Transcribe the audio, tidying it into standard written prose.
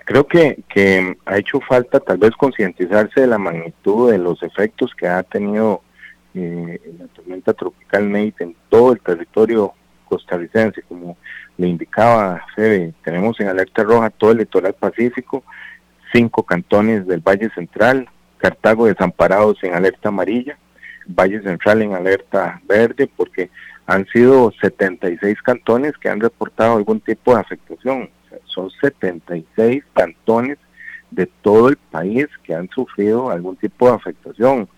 Creo que ha hecho falta tal vez concientizarse de la magnitud de los efectos que ha tenido la tormenta tropical Nate en todo el territorio costarricense. Como le indicaba Fede, tenemos en alerta roja todo el litoral pacífico, 5 cantones del Valle Central, Cartago desamparados en alerta amarilla, Valle Central en alerta verde, porque han sido 76 cantones que han reportado algún tipo de afectación. O sea, son 76 cantones de todo el país que han sufrido algún tipo de afectación.